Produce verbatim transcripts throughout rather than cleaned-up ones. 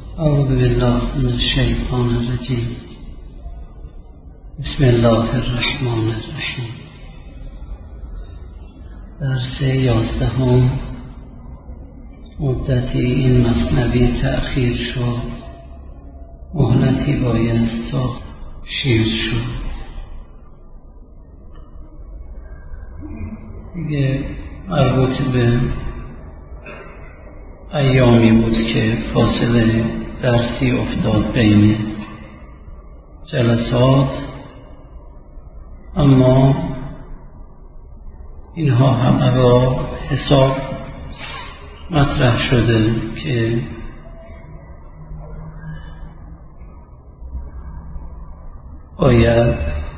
اعوذ بالله من الشیطان الرجیم. بسم الله الرحمن الرحیم. درس یازدهم. مدتی این مثنوی تأخیر شد، مهلتی بایست تا شیر شد. دیگه مربوط به ایامی بود که فاصله درسی افتاد بین جلسات، اما اینها همه را حساب مطرح شده که باید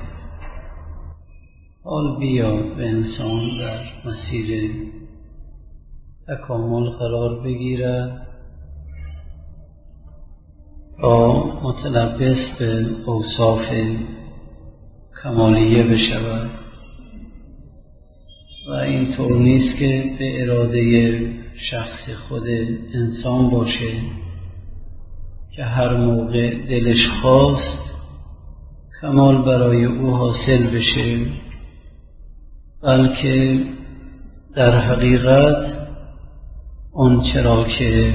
حال بیاد به انسان در مسیر تکامل قرار بگیرد تا متلبس به اوصاف کمالیه بشود و اینطور نیست که به اراده شخص خود انسان باشه که هر موقع دلش خواست کمال برای او حاصل بشه، بلکه در حقیقت اون چرا که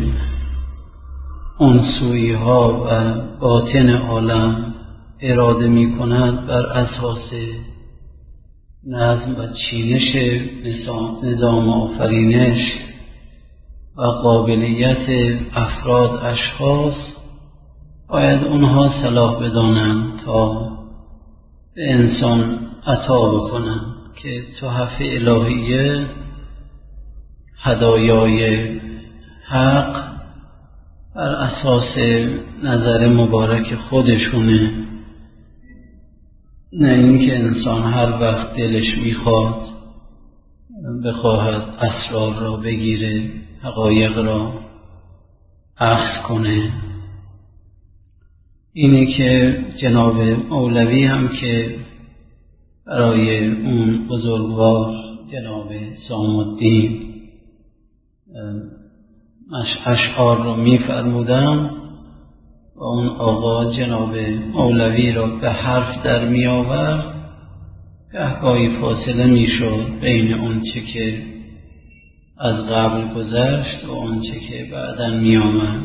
انسویی ها و باطن عالم اراده می کند بر اساس نظم و چینش نظام آفرینش و قابلیت افراد اشخاص، باید اونها صلاح بدانند تا به انسان عطا بکنند که تحفه الهیه، هدایای حق بر اساس نظر مبارک خودشونه، نه اینکه انسان هر وقت دلش میخواد بخواهد اسرار را بگیره، حقایق را اخذ کنه. اینه که جناب مولوی هم که برای اون بزرگوار جناب سام‌الدین اشعار رو می فرمودم و اون آقا جناب مولوی را به حرف در می آورد، گهگاهی فاصله می شد بین اون چه که از قبل گذشت و اون چه که بعداً می آمد.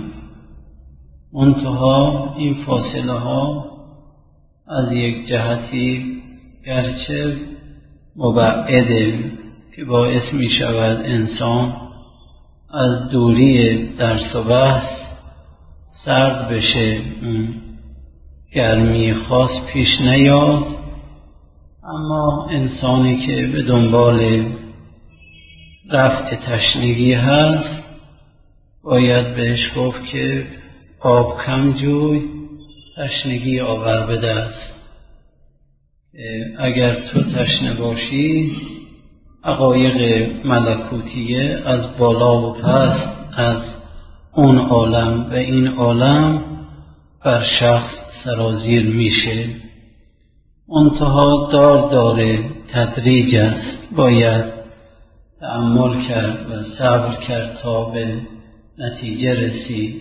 منتها این فاصله ها از یک جهتی گرچه مبعده که باعث می شود انسان از دوری درس و بحث سرد بشه، گرمی خاص پیش نیاد، اما انسانی که به دنبال رفع تشنگی هست باید بهش گفت که آب کم جوی، تشنگی آور به دست. اگر تو تشنه باشی، حقایق ملکوتیه از بالا و پست از اون عالم و این عالم بر شخص سرازیر میشه. منتها دار داره تدریج است، باید تأمل کرد و صبر کرد تا به نتیجه رسید.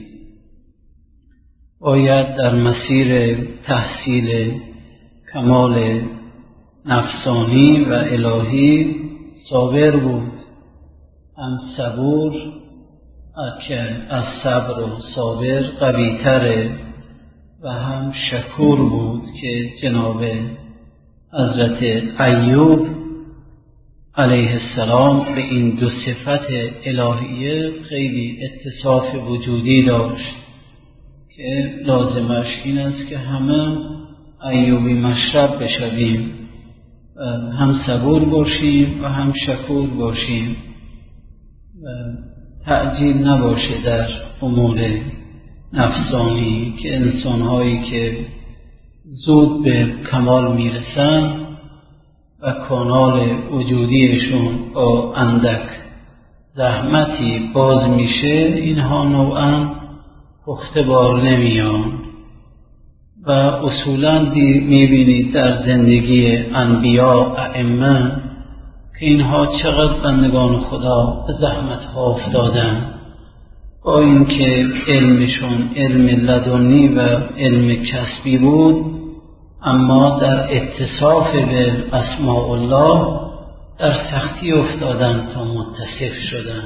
باید در مسیر تحصیل کمال نفسانی و الهی صابر بود، هم صبور که از صبر و صابر قوی تره، و هم شکور بود که جناب حضرت ایوب علیه السلام به این دو صفت الهیه خیلی اتصاف وجودی داشت که لازمش این است که همه ایوبی مشرب بشویم، هم صبور باشیم و هم شکور باشیم و تعجیل نباشه در امور نفسانی که انسانهایی که زود به کمال میرسن و کانال وجودیشون با اندک زحمتی باز میشه، اینها نوعا پخته بار نمیان و اصولاً میبینید در زندگی انبیا ائمه که اینها چقدر بندگان خدا به زحمت ها افتادن با اینکه علمشون علم لدنی و علم کسبی بود، اما در اتصاف به اسماء الله در سختی افتادن تا متصف شدن.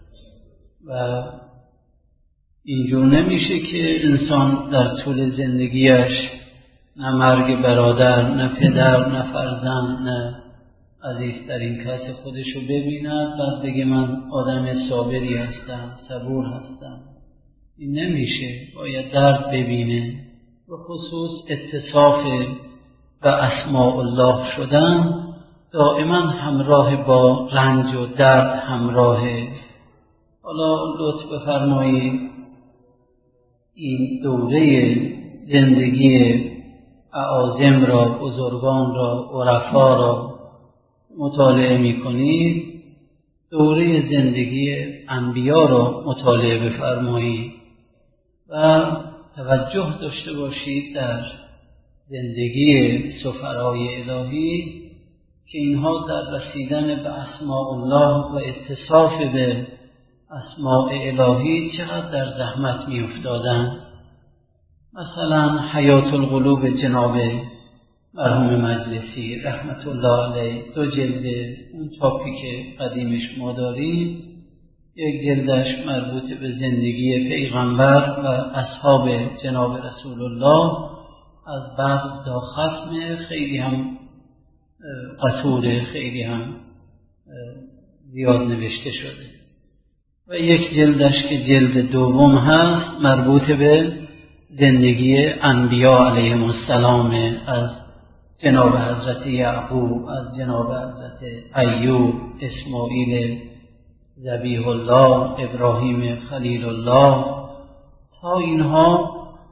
و اینجور نمیشه که انسان در طول زندگیش نه مرگ برادر، نه پدر، نه فرزند، نه عزیزترین کس خودش رو ببیند بعد بگه من آدم صابری هستم، صبور هستم. این نمیشه، باید درد ببینه. به خصوص اتصاف به اسماء الله شدن دائما همراه با رنج و درد همراهه. حالا لطف بفرمایید این دوره زندگی اعاظم را، بزرگان را، عرفا را مطالعه می کنید، دوره زندگی انبیا را مطالعه بفرمایید و توجه داشته باشید در زندگی سفرای الهی که اینها در رسیدن به اسماء الله و اتصاف به اسماء الهی چقدر در زحمت می افتادن. مثلا حیات القلوب جناب مرحوم مجلسی رحمت الله علیه، دو جلد اون چاپی که قدیمش ما داریم، یک جلدش مربوط به زندگی پیغمبر و اصحاب جناب رسول الله از بعد تا ختم، خیلی هم قطوره، خیلی هم زیاد نوشته شده. و یک جلدش که جلد دوم هست مربوط به زندگی انبیا علیهم السلام، از جناب حضرت یعقوب، از جناب حضرت ایوب، اسماعیل ذبیح الله، ابراهیم خلیل الله، تا اینها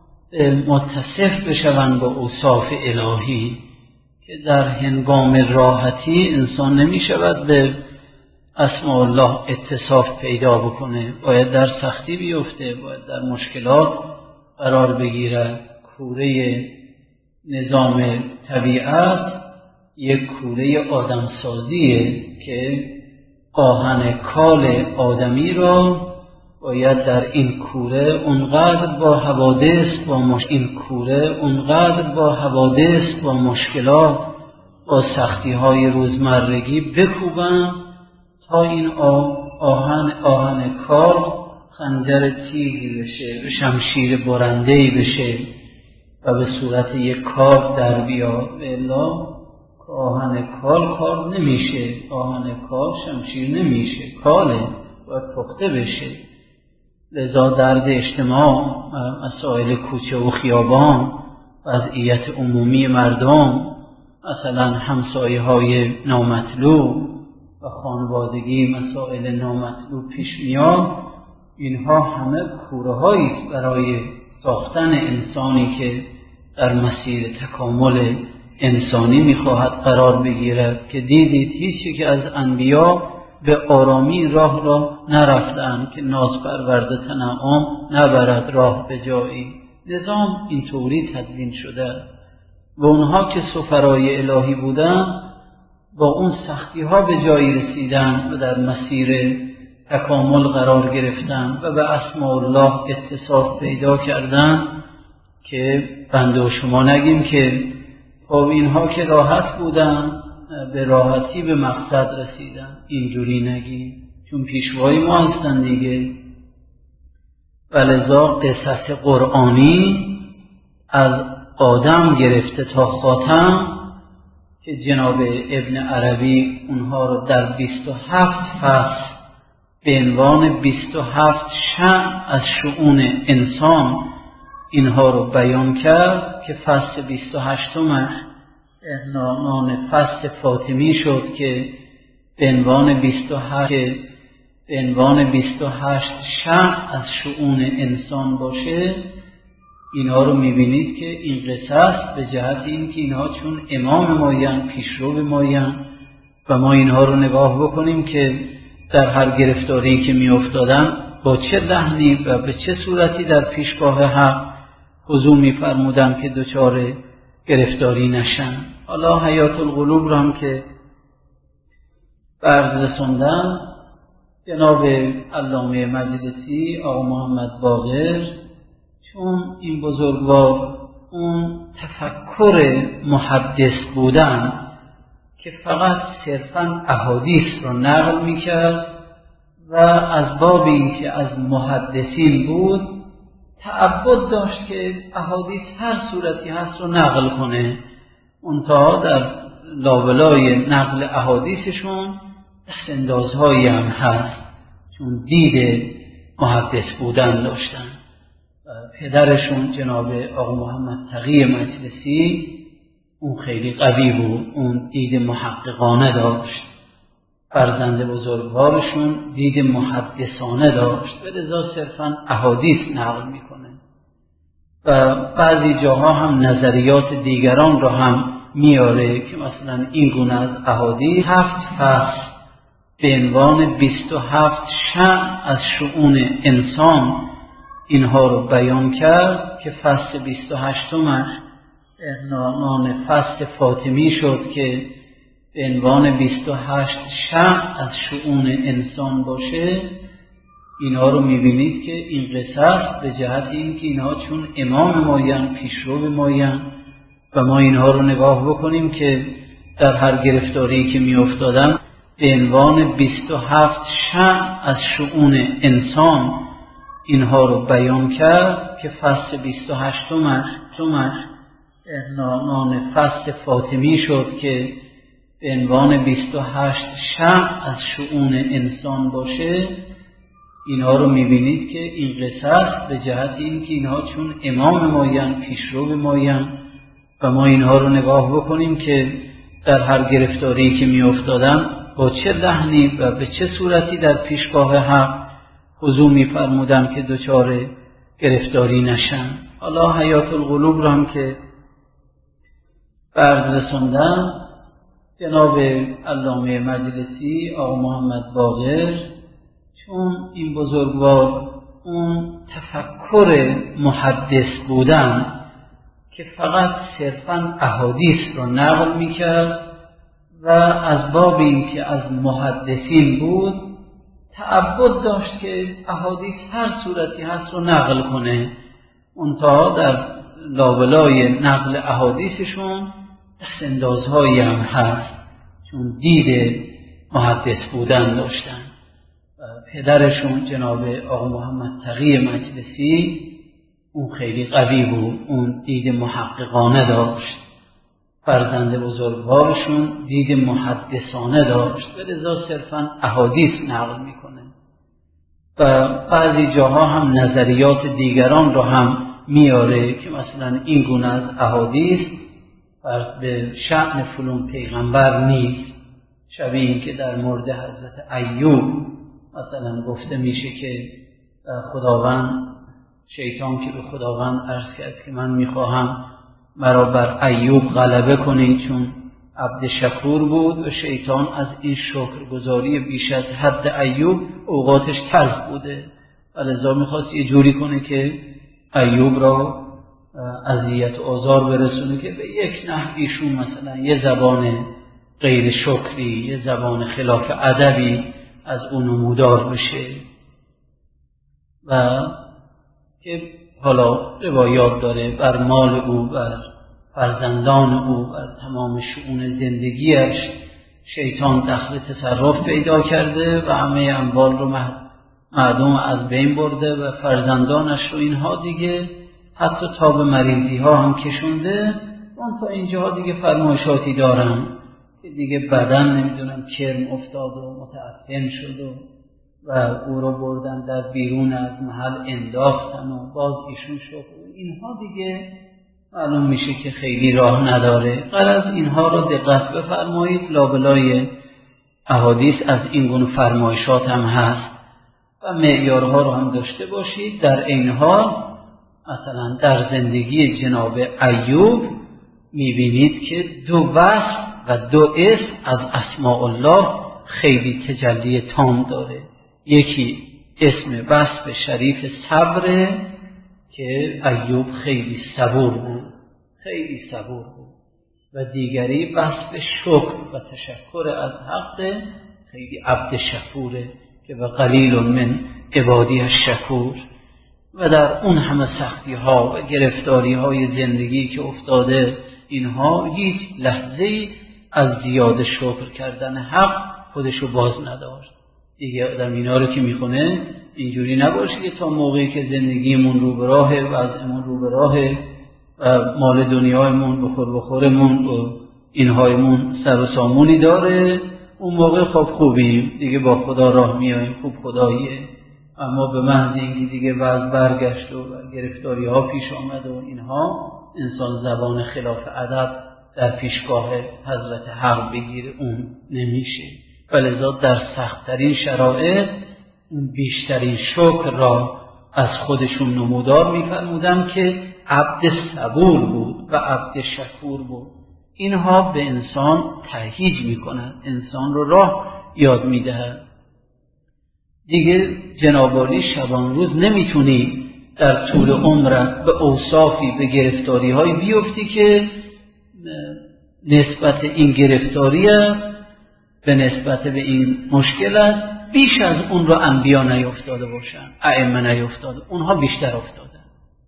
متصف بشوند با اوصاف الهی که در هنگام راحتی انسان نمی شود به اسماء الله اتصاف پیدا بکنه، باید در سختی بیفته، باید در مشکلات قرار بگیرد. کوره نظام طبیعت یک کوره آدمسازیه که آهن کال آدمی را باید در این کوره اونقدر با حوادث با مش... این کوره اونقدر با حوادث با مشکلات با سختی های روزمرگی بکوبن تا این آهن آهن کال خنجر تیغی بشه، به شمشیر برنده‌ای بشه و به صورت یک کار در بیاد. الا آهن کال کار نمیشه، آهن کال شمشیر نمیشه، کاله باید پخته بشه. لذا درد اجتماع، مسائل کوچه و خیابان، وضعیت عمومی مردم، مثلا همسایه های نامطلوب و خانوادگی مسائل نامطلوب پیش میاد، اینها همه کوره هایی برای ساختن انسانی که در مسیر تکامل انسانی میخواهد قرار بگیرد. که دیدید هیچی که از انبیا به آرامی راه را نرفتند که ناز پرورده تنعم نبرد راه به جایی. نظام اینطوری تدوین شده و اونها که سفرای الهی بودند با اون سختی ها به جایی رسیدن و در مسیر تکامل قرار گرفتن و به اسماء الله اتصاف پیدا کردن که بنده و شما نگیم که خب اینها که راحت بودن به راحتی به مقصد رسیدن، اینجوری نگیم چون پیشوای ما هستن دیگه. ولذا قصص قرآنی از آدم گرفته تا خاتم که جناب ابن عربی اونها رو در بیست و هفت فصل به عنوان بیست و هفت شأن از شؤون انسان اینها رو بیان کرد که فصل بیست و هشتم نام فصل فاطمی شد که به عنوان بیست و هشت به عنوان بیست و هشت شأن از شؤون انسان باشه. اینها رو میبینید که این قصص به جهت این که اینها چون امام مایان، پیشرو مایان و ما اینها رو نگاه بکنیم که در هر گرفتاری که می افتادن با چه لحنی و به چه صورتی در پیشگاه حق حضور می فرمودن که دچار گرفتاری نشن. حالا حیات القلوب را هم که برز رسوندن جناب علامه مجلسی آقا محمد باقر، چون این بزرگوار اون تفکر محدث بودن که فقط صرفاً احادیث رو نقل میکرد و از باب این که از محدثین بود تعبد داشت که احادیث هر صورتی هست رو نقل کنه، منتها در لابلای نقل احادیثشون دستاندازهایی هم هست، چون دید محدث بودن داشتن. پدرشون جناب آقا محمد تقی مجلسی اون خیلی قوی بود، اون دید محققانه داشت. فرزند بزرگوارشون دید محدثانه داشت و لذا صرفاً احادیث نقل میکنه و بعضی جاها هم نظریات دیگران رو هم میاره که مثلا این گونه از احادیث هفت فصل به عنوان بیست و هفت شأن از شؤون انسان اینها رو بیان کرد که فصل بیست و هشتمش نام فصل فاطمی شد که به عنوان بیست و هشت شأن از شؤون انسان باشه. اینا رو میبینید که این قصص به جهت این که اینها چون امام ماین، پیشرو ماین و ما اینها رو نگاه بکنیم که در هر گرفتاری که میافتادن به عنوان بیست و هفت شأن از شؤون انسان اینها رو بیان کرد که فصل بیست و هشتمش نام فصل فاطمی شد که به عنوان بیست و هشت شأن از شؤون انسان باشه. اینا رو میبینید که این قصص به جهت این که اینها چون امام ماین، پیشرو ماین و ما اینها رو نگاه بکنیم که در هر گرفتاری که میافتادن با چه لحنی و به چه صورتی در پیشگاه حق حضور میفرمودن که دچار گرفتاری نشن. حالا حیات القلوب رو هم که برد رسوندن، جناب علامه مجلسی آقا محمد باقر، چون این بزرگوار اون تفکر محدث بودن که فقط صرفاً احادیث رو نقل میکرد و از باب این که از محدثین بود تعبد داشت که احادیث هر صورتی هست رو نقل کنه، منتها در لابلای نقل احادیثشون دستاندازهایی هم هست، چون دید محدث بودن داشتن. پدرشون جناب آقا محمد تقی مجلسی اون خیلی قوی بود، اون دید محققانه داشت. فرزند بزرگوارشون دید محدثانه داشت و لذا صرفاً احادیث نقل میکنه و بعضی جاها هم نظریات دیگران رو هم میاره که مثلا این گونه از احادیث به شأن فلان پیغمبر نیست، شبیه این که در مورد حضرت ایوب مثلا گفته میشه که خداوند، شیطان که به خداوند عرض کرد که من میخواهم مرا بر ایوب غلبه کنی، چون عبد شکور بود و شیطان از این شکرگزاری بیش از حد ایوب اوقاتش تلخ بوده و لذا میخواست یه جوری کنه که ایوب را اذیت و آزار برسونه که به یک نحویشون مثلا یه زبان غیر شکری، یه زبان خلاف ادبی از اون نمودار بشه و که حالا روایات داره بر مال او، بر فرزندان او، بر تمام شؤون زندگیش شیطان دخل تصرف پیدا کرده و همه اموال رو مردم از بین برده و فرزندانش رو اینها دیگه حتی تا به مریضی ها هم کشونده. اون تا اینجا دیگه فرمایشاتی دارن که دیگه بدن نمیدونم کرم افتاد و متعفن شد و و او رو بردن در بیرون از محل انداختن و باز ایشون شد. اینها دیگه معلوم میشه که خیلی راه نداره. غرض اینها رو دقت بفرمایید، لابلای احادیث از این گونه فرمایشات هم هست و معیارها رو هم داشته باشید. در این حال مثلا در زندگی جناب ایوب میبینید که دو وصف و دو اسم از اسماء الله خیلی تجلی تام داره. یکی اسم وصف شریف صبر که ایوب خیلی صبور بود، خیلی صبور بود، و دیگری وصف شکر و تشکر از حق، خیلی عبد شکوره که و قلیل من عبادی الشکور. و در اون همه سختی ها و گرفتاری های زندگی که افتاده، اینها هیچ لحظه‌ای از زیاده شکر کردن حق خودشو باز نداشت. دیگه آدم اینا رو که میخونه اینجوری نباشه که تا موقعی که زندگیمون رو به راهه، وضعمون رو به راهه و مال دنیایمون بخور بخورمون و اینهایمون سر و سامونی داره، اون موقع خب خوبیم دیگه، با خدا راه میاییم، خوب خداییه. اما به محض اینکه دیگه وضع برگشت و گرفتاری ها پیش آمد و اینها، انسان زبان خلاف ادب در پیشگاه حضرت حق بگیره، اون نمیشه. ولذا در سخت‌ترین شرایط بیشترین شکر را از خودشون نمودار می‌فرمودن که عبد صبور بود و عبد شکور بود. اینها به انسان تهییج می‌کنند، انسان رو راه یاد می‌دهند. دیگه جناب عالی شبان روز نمیتونی در طول عمرت به اوصافی، به گرفتاری‌های بیفتی که نسبت این گرفتاری به نسبت به این مشکلات بیش از اون رو انبیا نیفتاده باشن، ائمه نیفتاده، اونها بیشتر افتاده.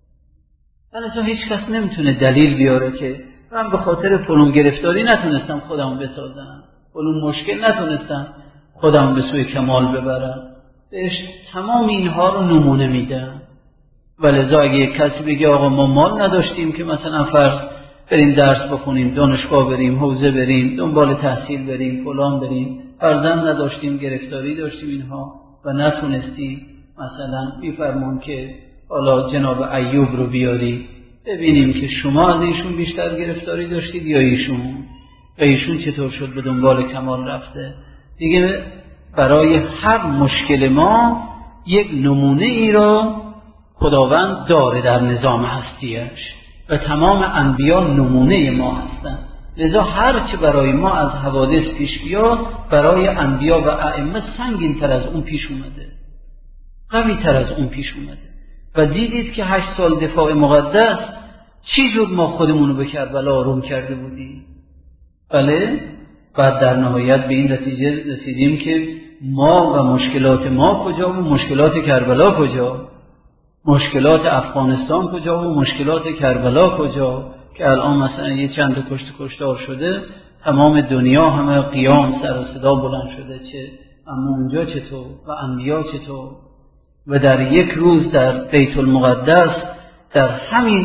لذا هیچ کس نمیتونه دلیل بیاره که من به خاطر فلان گرفتاری نتونستم خودمو بسازم، فلان مشکل نتونستم خودمو به سوی کمال ببرم. بهش تمام اینها رو نمونه میدم. ولذا اگه یک کسی بگه آقا ما مال نداشتیم که مثلا فرض بریم درس بخونیم، دانشگاه بریم، حوزه بریم، دنبال تحصیل بریم، فلان بریم، فرزند نداشتیم، گرفتاری داشتیم اینها و نتونستیم، مثلا میفرمون که حالا جناب ایوب رو بیاری ببینیم که شما از ایشون بیشتر گرفتاری داشتید یا ایشون، و ایشون چطور شد به دنبال کمال رفته. دیگه برای هر مشکل ما یک نمونه ای را خداوند داره در نظام هستیش و تمام انبیا نمونه ما هستند. لذا هر چه برای ما از حوادث پیش بیاد، برای انبیا و ائمه سنگین تر از اون پیش اومده، قوی تر از اون پیش اومده. و دیدید که هشت سال دفاع مقدس چی جور ما خودمونو به کربلا آروم کرده بودیم. بله، بعد در نهایت به این نتیجه رسیدیم که ما و مشکلات ما کجا و مشکلات کربلا کجا، مشکلات افغانستان کجا و مشکلات کربلا کجا، که الان مثلا یه چند کشت کشتار شده، تمام دنیا همه قیام سر و صدا بلند شده، چه اما اونجا چطور و انبیا چطور. و در یک روز در بیت المقدس، در همین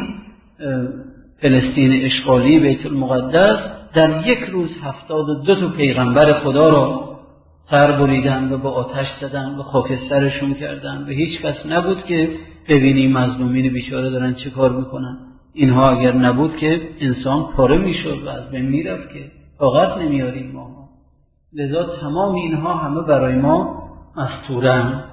فلسطین اشغالی بیت المقدس، در یک روز هفتاد و دو تا پیغمبر خدا را سر بریدن و با آتش زدن و خاکسترشون کردن و هیچ کس نبود که ببینیم مظلومین بیچاره دارن چه کار میکنن. اینها اگر نبود که انسان پاره میشد و از بین میرفت، که طاقت نمیاریم ما. لذا تمام اینها همه برای ما مستورن.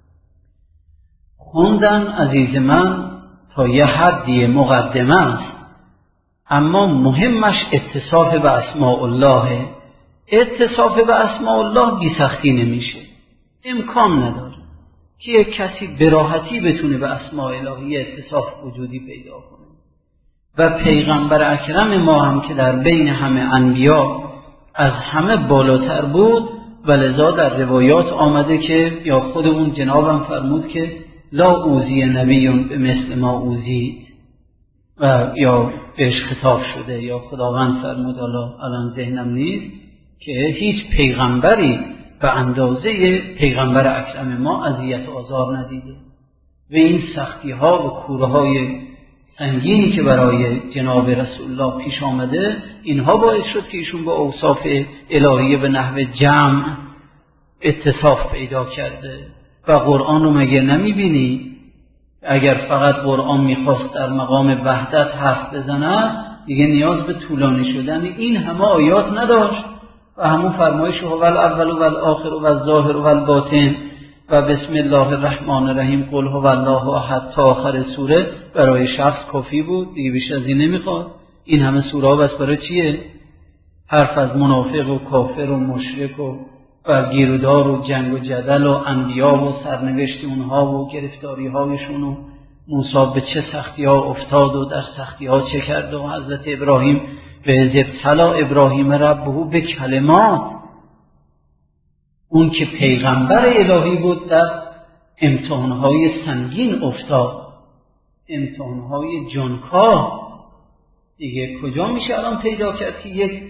خوندن عزیز من تا یه حدی مقدمه است، اما مهمش اتصاف به اسماء الله. اتصاف به اسماء الله بی سختی نمیشه، امکان نداره که یک کسی به راحتی بتونه به اسماء الهی اتصاف وجودی پیدا کنه. و پیغمبر اکرم ما هم که در بین همه انبیا از همه بالاتر بود، ولذا در روایات آمده که یا خود اون جنابم فرمود که لا اوذی نبی به مثل ما اوذید، و یا بهش خطاب شده یا خداوند فرمود، حالا الان ذهنم نیست، که هیچ پیغمبری به اندازه پیغمبر اکرم ما اذیت و آزار ندیده. و این سختی ها و کوره های سنگینی که برای جناب رسول الله پیش آمده، اینها باعث شد که ایشون با اوصاف الهیه به نحو جمع اتصاف پیدا کرده. و قرآن رو مگه نمیبینی؟ اگر فقط قرآن میخواست در مقام وحدت حرف بزنه، دیگه نیاز به طولانی شدن این همه آیات نداشت و همون فرمایش هو الاول و الاخر و الظاهر و الباطن و بسم الله الرحمن الرحیم قل هو الله احد تا آخر سوره برای شخص کافی بود، دیگه بیش از این نمیخواد. این همه سوره ها بس برای چیه؟ حرف از منافق و کافر و مشرک و و گیرودار و جنگ و جدل و انبیا و سرنوشت اونها و گرفتاری هایشون و موسی به چه سختی ها افتاد و در سختی ها چه کرد و حضرت ابراهیم به ابتلا ابراهیم ربه به کلمات، اون که پیغمبر الهی بود در امتحانهای سنگین افتاد، امتحانهای جانکاه. دیگه کجا میشه الان پیدا کرد که یک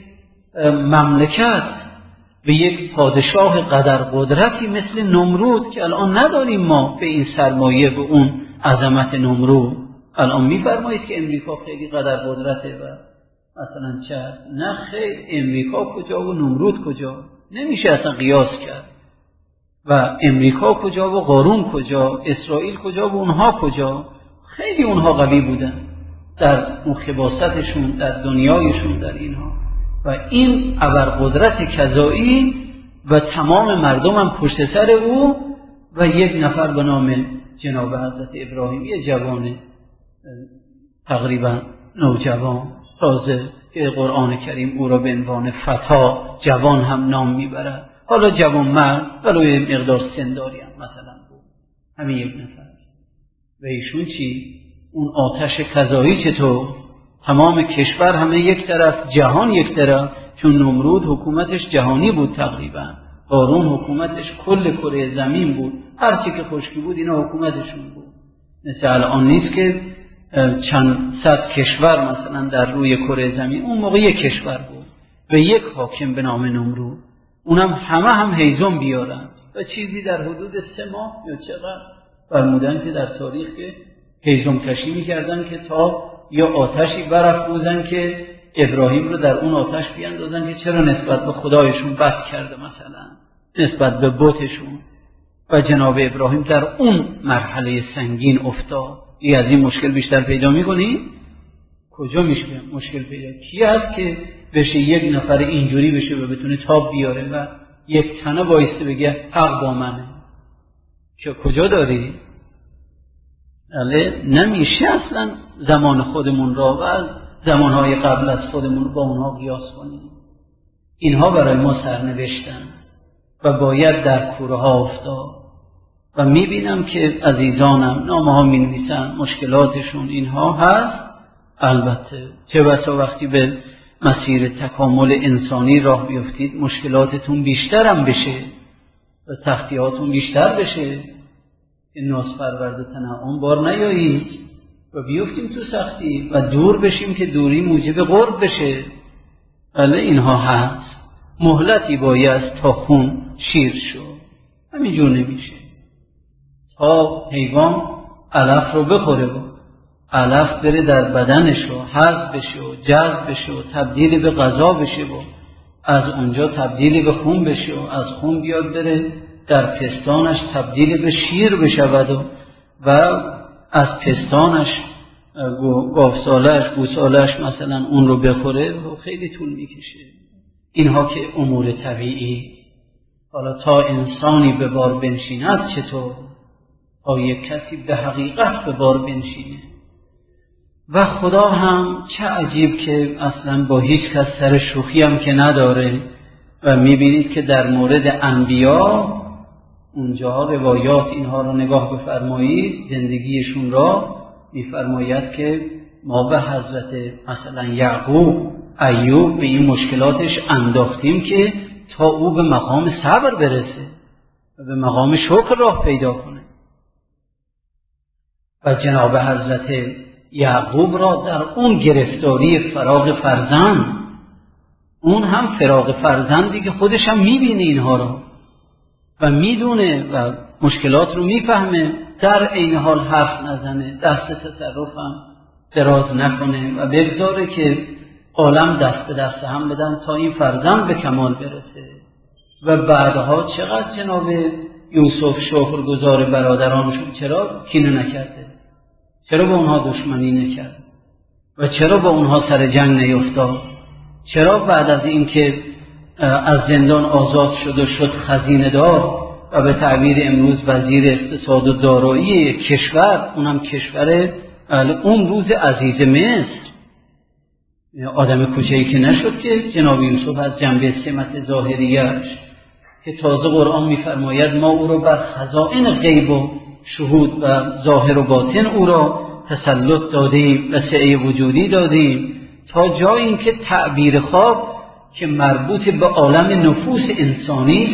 مملکت و یک پادشاه قدر قدرتی مثل نمرود که الان نداریم ما به این سرمایه، به اون عظمت نمرود. الان میفرمایید که امریکا خیلی قدر قدرته و مثلا چه؟ نه خیلی، امریکا کجا و نمرود کجا؟ نمیشه اصلا قیاس کرد. و امریکا کجا و قارون کجا، اسرائیل کجا و اونها کجا؟ خیلی اونها قوی بودن در اون خباستشون، در دنیایشون، در اینها. و این ابرقدرت کذایی و تمام مردم هم پشت سر او و یک نفر به نام جناب حضرت ابراهیم، یه جوان تقریبا نوجوان تازه که قرآن کریم او را به عنوان فتا، جوان هم نام میبرد. حالا جوان مرد ولو یه مقدار سنداری هم مثلا بود، همین یک نفر. و ایشون چی؟ اون آتش کذایی چطور؟ تمام کشور همه یک طرف، جهان یک طرف، چون نمرود حکومتش جهانی بود تقریبا، قارون حکومتش کل کره زمین بود، هرچی که خشکی بود اینا حکومتشون بود. مثل الان نیست که چند صد کشور مثلا در روی کره زمین، اون موقع یک کشور بود و یک حاکم به نام نمرود، اونم همه هم هیزم بیارن و چیزی در حدود سه ماه یا چقدر فرمودن که در تاریخ که هیزم کشی میکردن که تا یا آتشی برافروزن که ابراهیم رو در اون آتش بیاندازن که چرا نسبت به خدایشون بد کرده، مثلا نسبت به بتشون. و جناب ابراهیم در اون مرحله سنگین افتاد. ای از این مشکل بیشتر پیدا میکنی؟ کجا میشه مشکل پیدا؟ کی هست که بشه یک نفر اینجوری بشه و بتونه تاب بیاره و یک تنه بایسته بگه حق با منه؟ که کجا داری؟ اله نمیشه اصلا زمان خودمون را و زمانهای قبل از خودمون با اونها قیاس کنیم. اینها برای ما سرنوشتن و باید در کوره ها افتاد. و میبینم که عزیزانم نامه ها مینویسن مشکلاتشون اینها هست. البته چه بسا وقتی به مسیر تکامل انسانی راه بیفتید مشکلاتتون بیشتر هم بشه و تختیاتون بیشتر بشه که ناز پرورده تنعم بار نیایید و بیفتیم تو سختی و دور بشیم که دوری موجب قرب بشه. بله اینها هست. مهلتی باید تا خون شیر شو. همینجور نمیشه تا حیوان علف رو بخوره و علف بره در بدنش رو هضم بشه و جذب بشه و تبدیل به غذا بشه و از اونجا تبدیل به خون بشه و از خون بیاد بره در پستانش تبدیل به شیر بشود و, و از پستانش گاوسالش گوسالش مثلا اون رو بخوره و خیلی طول میکشه. اینها که امور طبیعی. حالا تا انسانی به بار بنشیند چطور؟ تا یک کسی به حقیقت به بار بنشینه. و خدا هم چه عجیب که اصلا با هیچ کس سر شوخی هم که نداره. و میبینید که در مورد انبیا اونجا روایات اینها رو نگاه بفرمایید، زندگیشون را میفرماید که ما به حضرت مثلا یعقوب، ایوب به این مشکلاتش انداختیم که تا او به مقام صبر برسه و به مقام شکر راه پیدا کنه. و جناب حضرت یعقوب را در اون گرفتاری فراق فرزند، اون هم فراق فرزندی که خودش هم میبینه اینها رو و میدونه و مشکلات رو میفهمه، در عین حال حرف نزنه، دست تصرف هم دراز نکنه و بگذاره که عالم دست به دست هم بدن تا این فرزند به کمال برسه. و بعدها چقدر جناب یوسف شکرگزار برادرانشون، چرا کینه نکرده؟ چرا با اونها دشمنی نکرد؟ و چرا با اونها سر جنگ نیفتاد؟ چرا بعد از اینکه از زندان آزاد شد و شد خزینه دار و به تعبیر امروز وزیر اقتصاد و دارایی کشور، اونم کشور اون روز عزیز مصر، آدم کوچکی که نشد که جناب یوسف از جنبه سمت ظاهریش که تازه قرآن میفرماید ما او را بر خزائن غیب و شهود و ظاهر و باطن او را تسلط دادیم و سعی وجودی دادیم، تا جایی که تعبیر خواب که مربوط به عالم نفوس انسانی،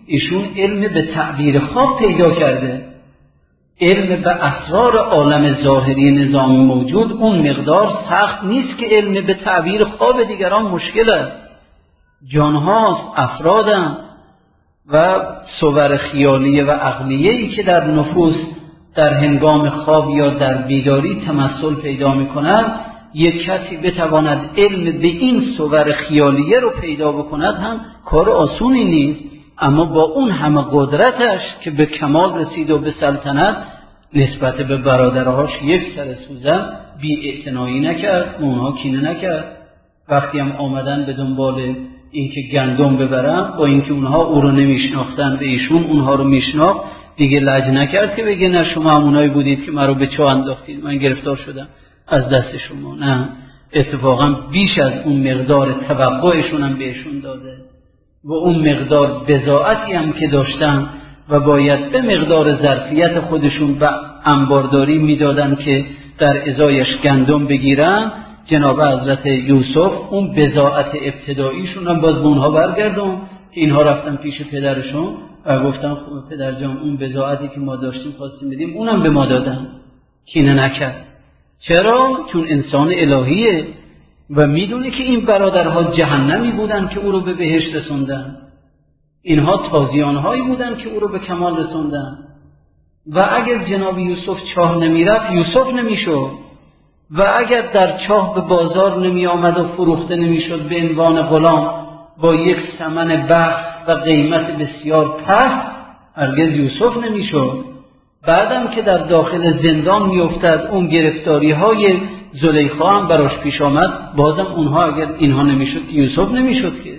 ایشون علم به تعبیر خواب پیدا کرده، علم به اسرار عالم ظاهری نظام موجود اون مقدار سخت نیست که علم به تعبیر خواب دیگران مشکل است. جانهاست، افرادن و صور خیالیه و عقلیه‌ای که در نفوس در هنگام خواب یا در بیداری تمثل پیدا می‌کند، یک کسی بتواند علم به این صور خیالیه رو پیدا بکند هم کار آسونی نیست، اما با اون همه قدرتش که به کمال رسید و به سلطنت نسبت به برادرهاش یک سر سوزن بی اعتنایی نکرد، اونها کینه نکرد. وقتی هم آمدن به دنبال اینکه گندم ببرن، با اینکه اونها او رو نمیشناختن و ایشون اونها رو میشناخت، دیگه لج نکرد که بگه نه شما همونایی بودید که من رو به چاه انداختید، من گرفتار شدم از دست شما. نه، اتفاقا بیش از اون مقدار توقعشون هم بهشون داده و اون مقدار بضاعتی هم که داشتن و باید به مقدار ظرفیت خودشون به انبارداری میدادن که در ازایش گندم بگیرن. جناب حضرت یوسف اون بضاعت ابتداییشون هم باز به اونها برگردون که اینها رفتن پیش پدرشون و گفتن خب پدر جان اون بضاعتی که ما داشتیم خواستیم بدیم اونم به ما دادن، کینه نکرد. چرا؟ چون انسان الهیه و میدونه که این برادرها جهنمی بودن که او رو به بهشت رسوندن، اینها تازیانهایی بودن که او رو به کمال رسوندن و اگر جناب یوسف چاه نمیرفت یوسف نمیشد و اگر در چاه به بازار نمی آمد و فروخته نمیشد به عنوان غلام با یک ثمن بخس و قیمت بسیار پست، هرگز یوسف نمیشد. بعدم که در داخل زندان میافتد اون گرفتاری های زلیخا هم براش پیش آمد، بازم اونها اگر اینها نمیشد یوسف نمیشد که.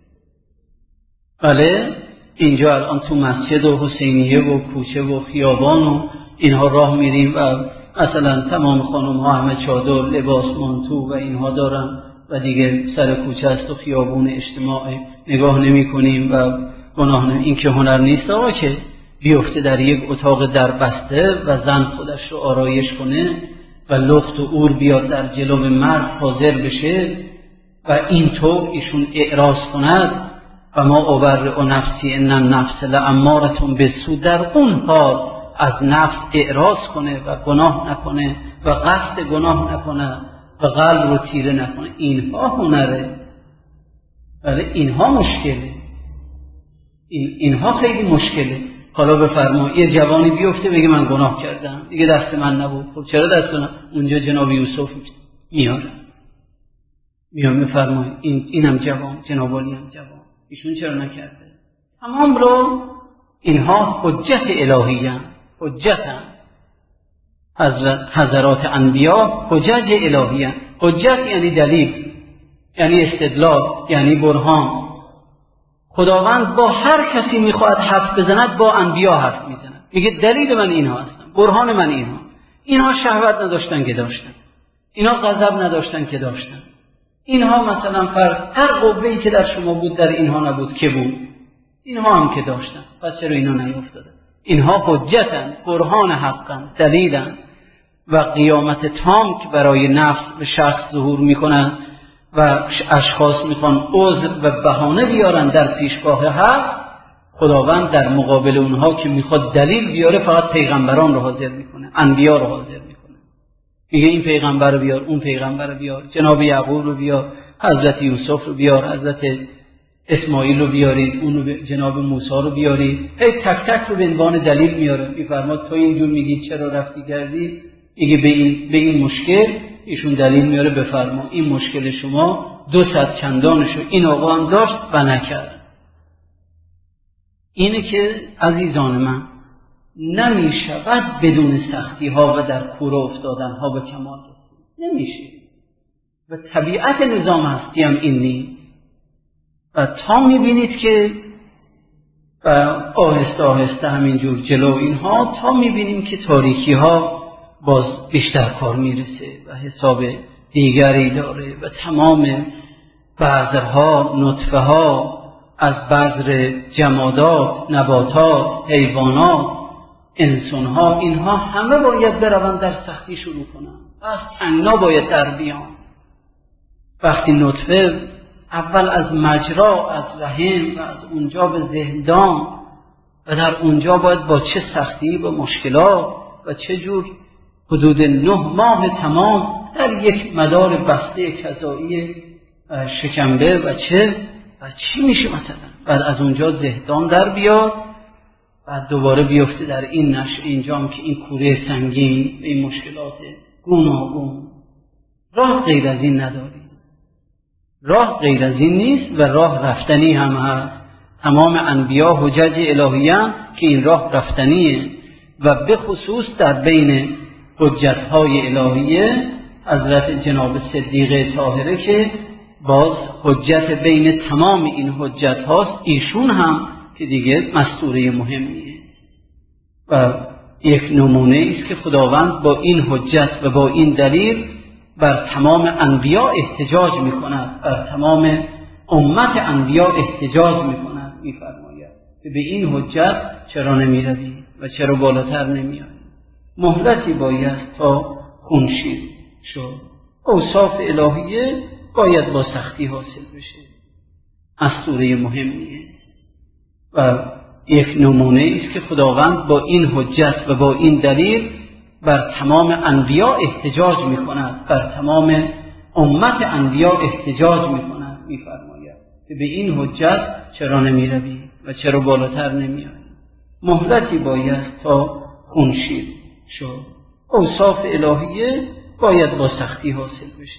بله اینجا الان تو مسجد و حسینیه و کوچه و خیابان و اینها راه میریم و مثلا تمام خانم ها همه چادر لباس مانتو و اینها دارن و دیگه سر کوچه است و خیابون اجتماعی نگاه نمی کنیم و گناه نمی. این که هنر نیست آقا که بیفته در یک اتاق دربسته و زن خودش رو آرایش کنه و لخت و اور بیاد در جلو مرد حاضر بشه و اینطور ایشون اعراض کند و ما ابرئ نفسی ان النفس لاماره بالسوء، در اون حال از نفس اعراض کنه و گناه نکنه و قصد گناه نکنه و قلب رو تیره نکنه. اینها هنره، ولی اینها مشکله، این اینها خیلی مشکله. حالا بفرما یه جوانی بیفته بگه من گناه کردم دیگه دست من نبود، خب چرا دست من؟ اونجا جناب یوسف میاره میام بفرمایید این اینم جوان، جناب علی هم جوان، ایشون چرا نکرده؟ تمام رو اینها حجت الهی هم، حجت هم حضرت حضرات انبیا حجت الهی هم. حجت یعنی دلیل، یعنی استدلال، یعنی برهان. خداوند با هر کسی میخواد حرف بزند با انبیا حرف میزند، میگه دلیل من اینها هستن، برهان من اینها. اینها شهوت نداشتن که داشتن، اینها غضب نداشتن که داشتن، اینها مثلا فرض هر قوه‌ای که در شما بود در اینها نبود که بود، اینها هم که داشتن، پس چرا اینا نیفتاده؟ اینها حجتن، برهان حقن، دلیلن و قیامت تام که برای نفس به شخص ظهور میکنن و اشخاص میخوان عذر و بهانه بیارن در پیشگاه حق، خداوند در مقابل اونها که میخواد دلیل بیاره فقط پیغمبران رو حاضر میکنه، انبیا رو حاضر میکنه، میگه این پیغمبر رو بیار، اون پیغمبر رو بیار، جناب یعقوب رو بیار، حضرت یوسف رو بیار، حضرت اسماعیل رو بیارید، اون رو جناب موسی رو بیارید، هی تک تک رو به عنوان دلیل میاره. میفرماد تو اینجور میگی چرا رفتی کردی؟ میگه به این به این مشکل ایشون دلیل میاره، بفرما این مشکل شما دو صد چندانشو این آقا هم داشت و نکرد. اینه که عزیزان من نمیشود بدون سختی ها و در کوره افتادن ها به کمال رسید، نمیشه و طبیعت نظام هستی هم این نیست. و تا میبینید که و آهسته آهسته همینجور جلو اینها تا میبینیم که تاریکی ها باز بیشتر کار میرسه و حساب دیگری داره و تمام بذرها، نطفه ها از بذر جمادات، نباتات، حیوانات، انسان ها، اینها همه باید بروند در سختی شروع کنند و از تنگنا باید در بیان. وقتی نطفه اول از مجرا، از رحم و از اونجا به زهدان و در اونجا باید با چه سختی و مشکلات و چه جور حدود نه ماه تمام در یک مدار بسته کذایی شکنبه و چه و چی میشه مثلا. بعد از اونجا زهدان در بیاد، بعد دوباره بیفته در این نشع اینجا هم که این کوره سنگین، این مشکلات گوناگون. راه غیر از این نداری، راه غیر از این نیست و راه رفتنی هم هست. تمام انبیا حجج الهیان که این راه رفتنیه و به خصوص در بین حجت‌های الهیه حضرت جناب صدیق طاهره که باز حجت بین تمام این حجت هاست، ایشون هم که دیگه مستوره مهمیه و یک نمونه است که خداوند با این حجت و با این دلیل بر تمام انبیا احتجاج میکند، بر تمام امت انبیا احتجاج میکند، میفرماید که به این حجت چرا نمیروی و چرا بالاتر نمیایی. مهلتی باید تا خونشیر شد. اوصاف الهیه باید با سختی حاصل بشه. اسطوره مهمیه و یک نمونه است که خداوند با این حجت و با این دلیل بر تمام انبیا احتجاج میکند، بر تمام امت انبیا احتجاج میکند، میفرماید که به این حجت چرا نمیروی و چرا بالاتر نمیایی. مهلتی باید تا خونشیر شد. اوصاف الهیه باید با سختی حاصل بشه.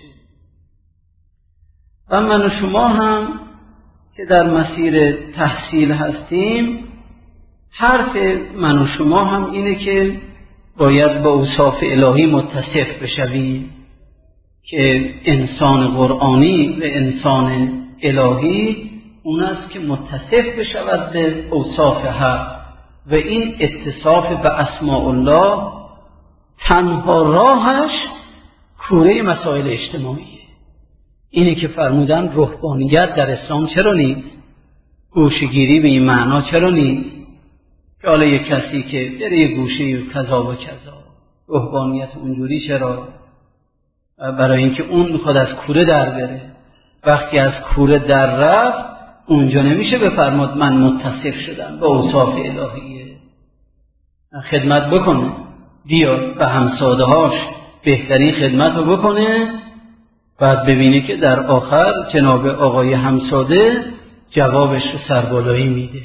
و من و شما هم که در مسیر تحصیل هستیم، حرف من و شما هم اینه که باید با اوصاف الهی متصف بشویم که انسان قرآنی و انسان الهی اون است که متصف بشود به اوصاف حق و این اتصاف به اسماء الله تنها راهش کوره مسائل اجتماعی. اینی که فرمودن روحانیت در اسلام چرا نیست؟ گوشه‌گیری به این معنا چرا نیست؟ که حالا یک کسی که در یک گوشه کذا و کذا، روحانیت اونجوری چرا؟ برای اینکه اون میخواد از کوره در بره. وقتی از کوره در رفت اونجا نمیشه بفرماد من متصف شدم با اوصاف الهیه. خدمت بکنه، بیاد به همساده‌هاش بهترین خدمت رو بکنه، بعد ببینی که در آخر جناب آقای همساده جوابش رو سربالایی میده.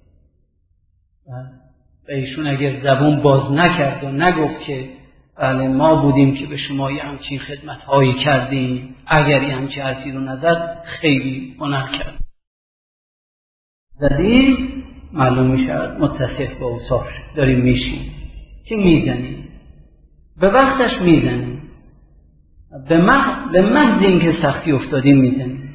و ایشون اگر زبون باز نکرد و نگفت که بله ما بودیم که به شما یه همچین خدمت‌هایی کردیم، اگر یه همچین حرفی رو نزد خیلی هنر کرد. زدیم معلوم میشد متصف با اوصاف داریم میشیم که میزنیم به وقتش میزنیم، به محض به محض اینکه سختی افتادیم میزنیم.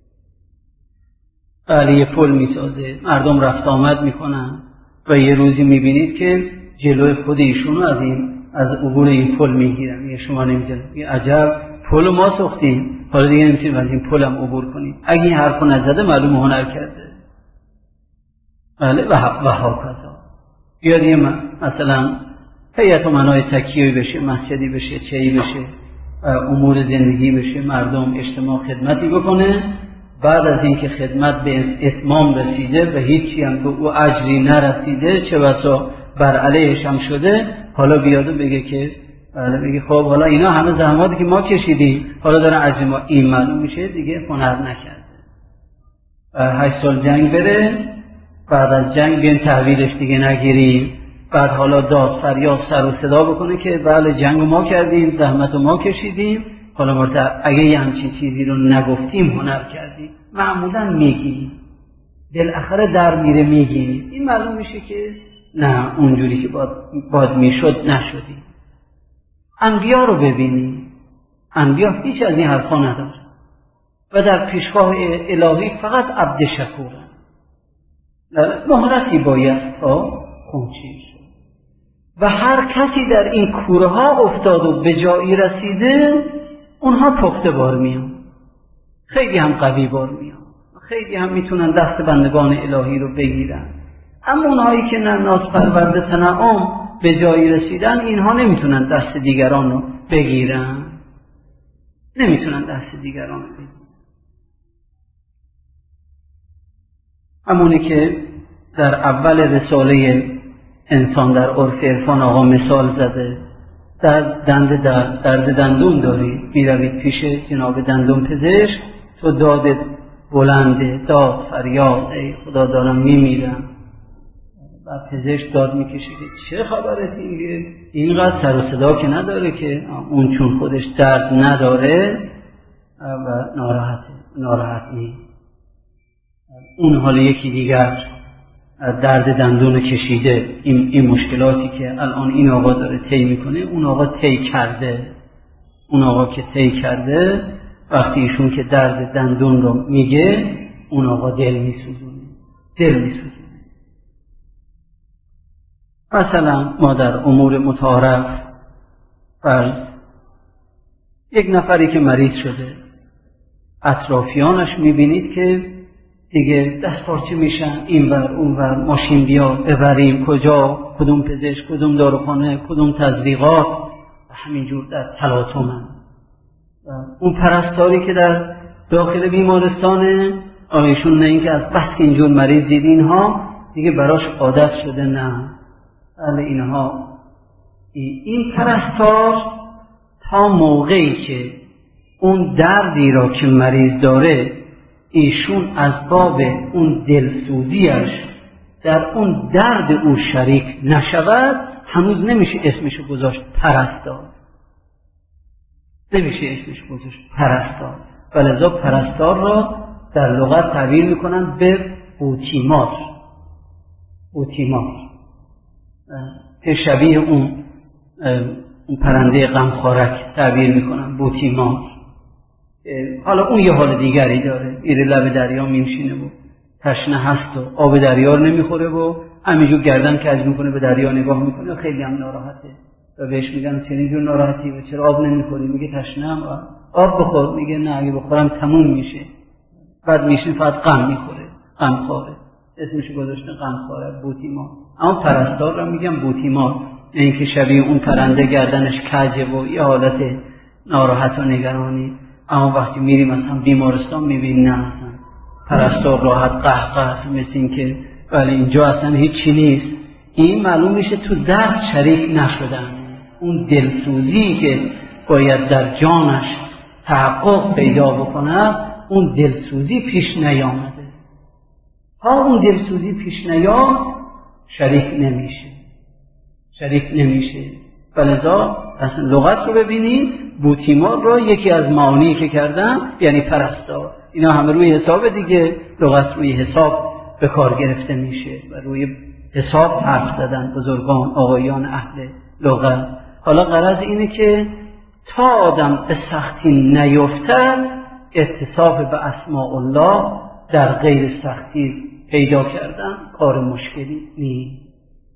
بله یه پل میسازه، مردم رفت آمد میکنن و یه روزی میبینید که جلوی خود ایشونو از این از عبور این پل میگیرن. یه شما نمیزنید یه عجب پل ما ساختیم، حالا دیگه نمیتونیم از این پل هم عبور کنیم. اگه این حرفو نزده معلوم هنر کرده. بله و هاکذا. بیاد یه مثلا هیئت امنای تکیه‌ای بشه، مسجدی بشه، چایی بشه، امور زندگی بشه، مردم اجتماع خدمتی بکنه، بعد از اینکه خدمت به اتمام رسیده و هیچی هم به او اجری نرسیده، چه بسا بر علیهش هم شده، حالا بیاد و بگه که بگه خب حالا اینا همه زحماتی که ما کشیدیم حالا دارن اجری ما، این معلوم میشه دیگه هنر نکرده. هشت سال جنگ بره، بعد از جنگ بیان تحویلش دیگه نگیریم، بعد حالا داد فریاد سر و صدا بکنه که بله جنگ ما کردیم، زحمت ما کشیدیم، حالا مرتب اگه یه همچین چیزی رو نگفتیم هنر کردیم. معمولا میگیم، بالاخره در میره میگیم، این معلوم میشه که نه اونجوری که باید, باید میشد نشدیم. انبیا رو ببینیم، انبیا هیچ از این حرفا نداره و در پیشگاه الهی فقط عبد شکورن. مهلتی باید تا خونشیر شد و هر کسی در این کوره ها افتاد و به جایی رسیده اونها پخته بار میان، خیلی هم قوی بار میان، خیلی هم میتونن دست بندگان الهی رو بگیرن. اما اونهایی که نه ناز پرورده تنعم به جایی رسیدن، اینها نمیتونن دست دیگران رو بگیرن، نمیتونن دست دیگران رو بگیرن. همونی که در اول رساله انسان در عرف عرفان آقا مثال زده، در دند در درد دندون داری، میروید پیش جناب دندون پزشک، تو دادت بلنده، داد فریاد ای خدا دارم میمیرم، و پزشک داد میکشه که چه خبرت اینگه؟ اینقدر سر و صدا که نداره که اون چون خودش درد نداره و ناراحت ناراحت نیست. اون حالا یکی دیگر درد دندون کشیده، این, این مشکلاتی که الان این آقا داره طی میکنه، اون آقا طی کرده. اون آقا که طی کرده وقتی ایشون که درد دندون رو میگه، اون آقا دل میسوزونه دل میسوزونه مثلا ما در امور متعارف فرض یک نفری که مریض شده، اطرافیانش میبینید که دیگه دست پارچه میشن، این ور اون ور، ماشین بیا ببریم کجا، کدوم پزشک، کدوم داروخانه، کدوم تزریقات، و همینجور در تلاطمن. اون پرستاری که در داخل بیمارستانه، آیشون نه اینکه از بس که اینجور مریض دید اینها دیگه براش عادت شده، نه بله اینها این پرستار تا موقعی که اون دردی را که مریض داره ایشون از باب اون دلسوزیش در اون درد او شریک نشود، هنوز نمیشه اسمشو گذاشت پرستار، نمیشه اسمش گذاشت پرستار. ولذا پرستار را در لغت تعبیر میکنن به بوتیمار، بوتیمار که شبیه اون اون پرنده غمخوارک تعبیر میکنن، بوتیمار. حالا اون یه حال دیگری داره، میره لب دریا میشینه و تشنه هست و آب دریا رو نمیخوره و همینجور گردن کج میکنه به دریا نگاه میکنه و خیلی هم ناراحته و بهش میگن چرا اینجور ناراحتی و چرا آب نمیخوری؟ میگه تشنه‌ام، آب بخور. میگه نه اگه بخورم تموم میشه. بعد میشین فقط غم میخوره، غمخواره، اسمش گذاشته غمخواره، بوتیمار. اما پرستار رو میگم بوتیمار، این که شبیه اون پرنده گردنش کجه و یه حالت ناراحت و نگرانی. اما وقتی میریم مثلا بیمارستان میبینیم نه اصلا پرستار راحت قهقه، مثل این که ولی اینجا اصلا هیچی نیست. این معلوم میشه تو درد شریک نشدن. اون دلسوزی که باید در جانش تحقق پیدا بکنه، اون دلسوزی پیش نیامده. ها اون دلسوزی پیش نیام شریک نمیشه شریک نمیشه ولذا اصلا لغت رو ببینید، بوتیمار رو یکی از معانی که کردن یعنی پرستار. اینا همه روی حساب دیگه، لغت روی حساب به کار گرفته میشه و روی حساب حرف زدن بزرگان آقایان اهل لغت. حالا غرض اینه که تا آدم به سختی نیفتد، اتصاف به اسماء الله در غیر سختی پیدا کردن کار مشکلی نیست،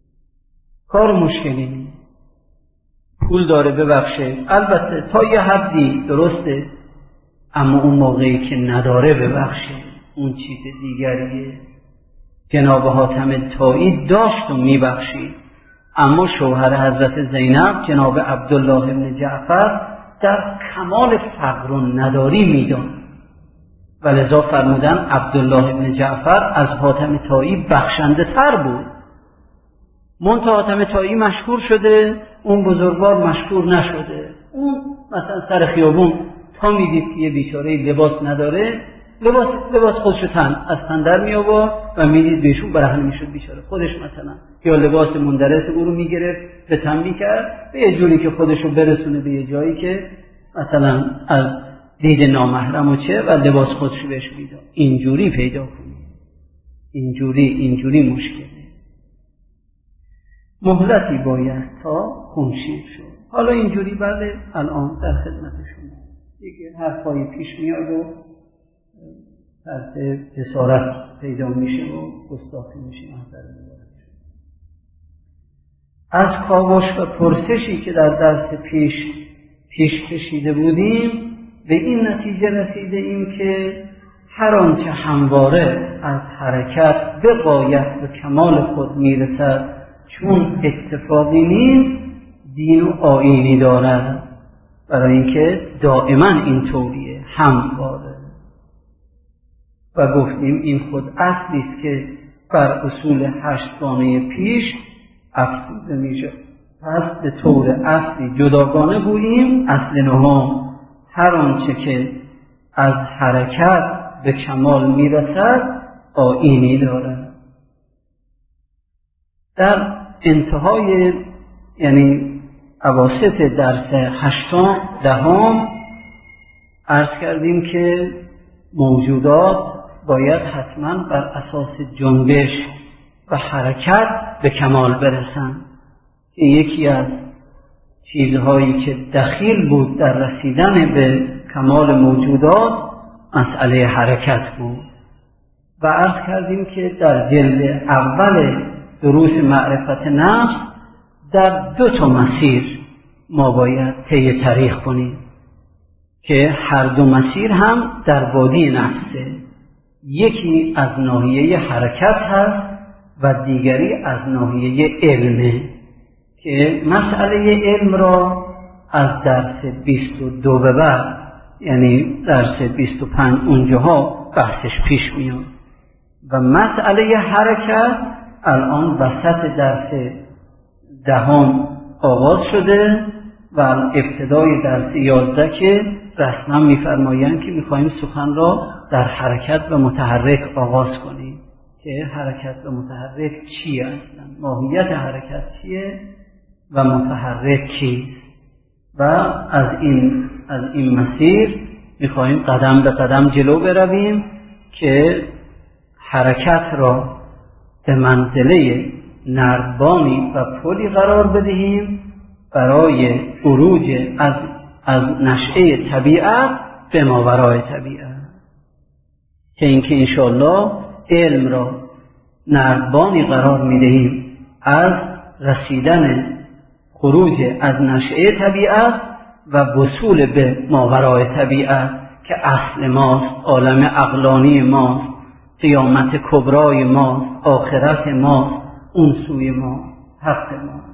کار مشکلی نیست. پول داره ببخشه، البته تا یه حدی درسته، اما اون موقعی که نداره ببخشه اون چیز دیگریه. جناب حاتم طایی داشت و میبخشید، اما شوهر حضرت زینب جناب عبدالله ابن جعفر در کمال فقر و نداری میدان، ولذا فرمودن عبدالله ابن جعفر از حاتم طایی بخشنده تر بود. منتها حاتم طایی مشهور شده، اون بزرگوار مشهور نشده. اون مثلا سر خیابون تا میدید که یه بیچاره لباس نداره، لباس لباس خودشو تن از تن در می آورد و میدید بهشون برهنه میشد بیچاره. خودش مثلا یا لباس مندرس او رو میگرفت به تن میکرد به یه جوری که خودشو برسونه به یه جایی که مثلا از دید نامحرم و چه و لباس خودشو بهش میداد. اینجوری پیدا کنید، اینجوری اینجوری مشکله. مهلتی باید تا خونشیر شد. حالا اینجوری بله الان در خدمت شما دیگه حرفای پیش میاد و طرف جسارت پیدا میشه و گستاخی میشه. از کاوش و پرسشی که در درس پیش پیش کشیده بودیم به این نتیجه رسیده ایم که هر آنچه همواره از حرکت به غایت و کمال خود میرسد چون اتفاقی نیست دین و آیینی دارد، برای اینکه دائما اینطوریه، همواره. و گفتیم این خود اصلی است که بر اصول هشتگانه پیش افزوده میشه. پس به طور اصلی جداگانه گوییم اصل نهم هر آنچه که از حرکت به کمال میرسد آیینی دارد. در انتهای یعنی اواسط درس هشتم دهم عرض کردیم که موجودات باید حتما بر اساس جنبش و حرکت به کمال برسند که یکی از چیزهایی که دخیل بود در رسیدن به کمال موجودات مسئله حرکت بود و عرض کردیم که در جلد اول دروس معرفت نفس در دو تا مسیر ما باید طی طریق کنیم که هر دو مسیر هم در وادی نفسه. یکی از ناحیه حرکت هست و دیگری از ناحیه علمه که مسئله علم را از درس بیست و دو به بعد یعنی درس بیست و پنج اونجاها بحثش پیش میاد و مسئله حرکت الان وسط درس دهم آغاز شده و ابتدای درس یازده که رسما میفرمایند که میخواهیم سخن را در حرکت و متحرک آغاز کنیم که حرکت و متحرک چیه اصلا، ماهیت حرکت چیه و متحرک کیست و از این از این مسیر میخواهیم قدم به قدم جلو برویم که حرکت را به منزله نردبانی و پلی قرار بدهیم برای عروج از از نشأه طبیعت به ماورای طبیعت که اینکه انشاءالله علم را نردبانی قرار میدهیم از رسیدن خروج از نشأه طبیعت و وصول به ماورای طبیعت که اصل ماست، عالم عقلانی ماست، قیامت کبرای ماست، آخرت ماست، اون سوی ما، حق ما.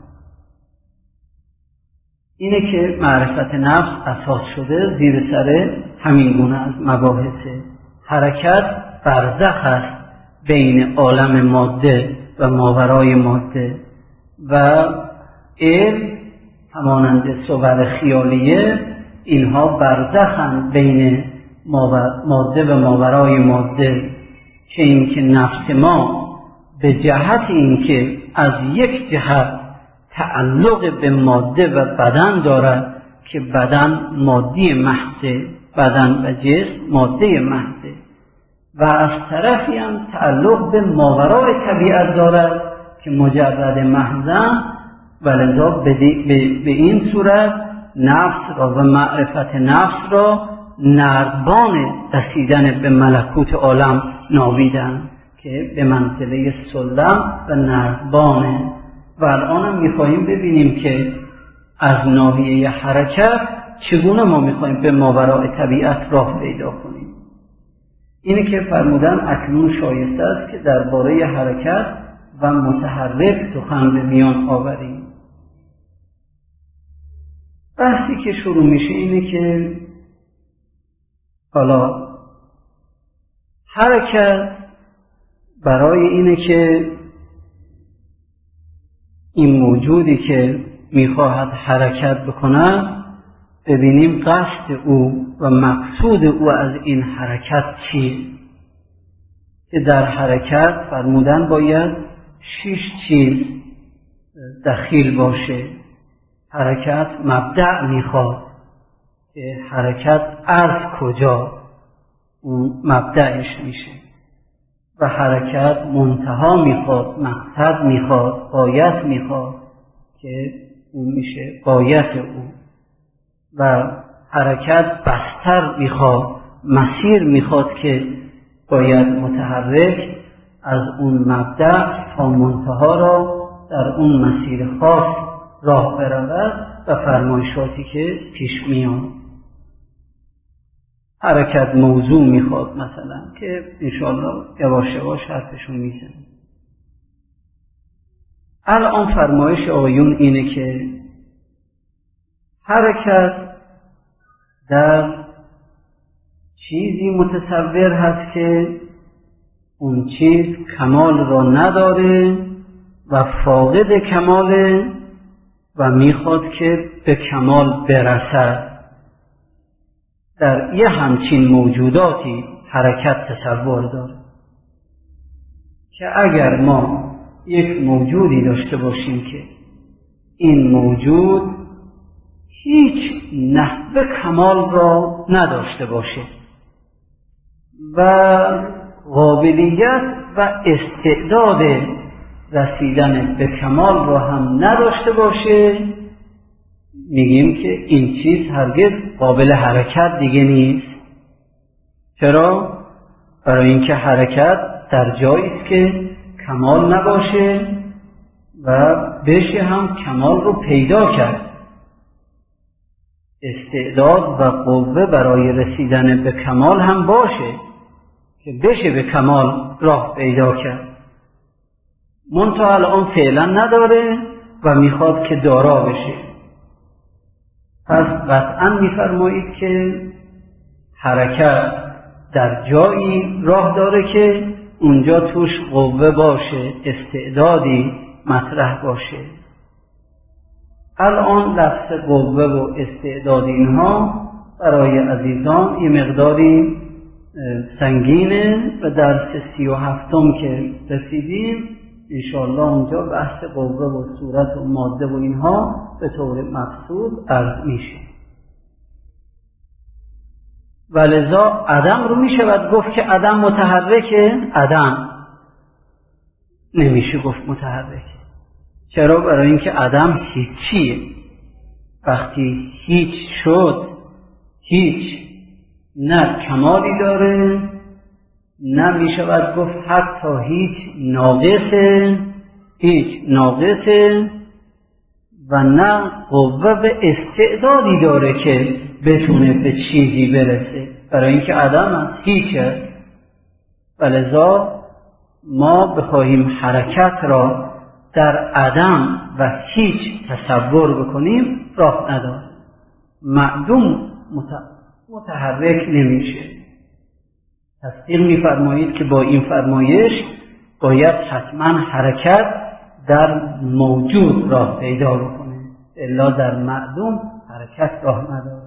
اینه که معرفت نفس اساس شده زیر سر همین گونه از مباحث. حرکت برزخ است بین عالم ماده و ماورای ماده و علم همانند صور خیالیه اینها برزخند بین ماده و ماورای ماده که اینکه نفس ما به جهت اینکه از یک جهت تعلق به ماده و بدن دارد که بدن مادی محض، بدن و جسم ماده محض و از طرفی هم تعلق به ماورای طبیعت دارد که مجرد محضن و لذا به, به این صورت نفس را و معرفت نفس را نردبان رسیدن به ملکوت عالم نامیدن که به منزله سلم و نردبانه. و الان هم میخواییم ببینیم که از ناحیه حرکت چگونه ما میخواییم به ماورای طبیعت راه پیدا کنیم. اینه که فرمودن اکنون شایسته است که درباره حرکت و متحرک سخن به میان آوریم. بحثی که شروع میشه اینه که حالا حرکت برای اینه که این موجودی که میخواهد حرکت بکند ببینیم قصد او و مقصود او از این حرکت چیه که در حرکت فرمودن باید شش چیز دخیل باشه. حرکت مبدأ میخواد که حرکت از کجا اون مبدأش میشه و حرکت منتها میخواد، مقصد میخواد، غایت میخواد که اون میشه غایت او و حرکت بستر میخواد، مسیر میخواد که باید متحرک از اون مبدأ تا منتها را در اون مسیر خاص راه برود و فرمایشاتی که پیش میاد. حرکت موضوع میخواد مثلا که انشاءالله یواش یواش حرفشون میزنه. الان فرمایش آیون اینه که حرکت در چیزی متصور هست که اون چیز کمال را نداره و فاقد کماله و میخواد که به کمال برسد. در یه همچین موجوداتی حرکت تصور داره که اگر ما یک موجودی داشته باشیم که این موجود هیچ نحو کمال را نداشته باشه و قابلیت و استعداد رسیدن به کمال را هم نداشته باشه، میگیم که این چیز هرگز قابل حرکت دیگه نیست. چرا؟ برای اینکه حرکت در جایی است که کمال نباشه و بشه هم کمال رو پیدا کرد. استعداد و قوه برای رسیدن به کمال هم باشه که بشه به کمال راه پیدا کرد. منتها الان فعلا نداره و میخواد که دارا بشه. پس قطعا میفرمایید که حرکت در جایی راه داره که اونجا توش قوه باشه، استعدادی مطرح باشه. الان لفظ قوه و استعداد اینها برای عزیزان یه مقداری سنگینه و درس سی و هفتم که رسیدیم انشاءالله اونجا بحث قوه و صورت و ماده و اینها به طور مقصود عرض میشه. ولذا عدم رو میشود گفت که عدم متحرکه؟ عدم نمیشه گفت متحرکه. چرا؟ برای اینکه عدم هیچیه. وقتی هیچ شد هیچ نه کمالی داره نه میشود گفت حتی هیچ ناقصه هیچ ناقصه و نه قوه و استعدادی داره که بتونه به چیزی برسه، برای اینکه عدم است، هیچ است. ولذا ما بخواهیم حرکت را در عدم و هیچ تصور بکنیم راه نداره. معدوم متحرک نمیشه. تصدیق میفرمایید که با این فرمایش باید حتما حرکت در موجود راه پیدا بکنه، الا در معدوم حرکت راه نداره.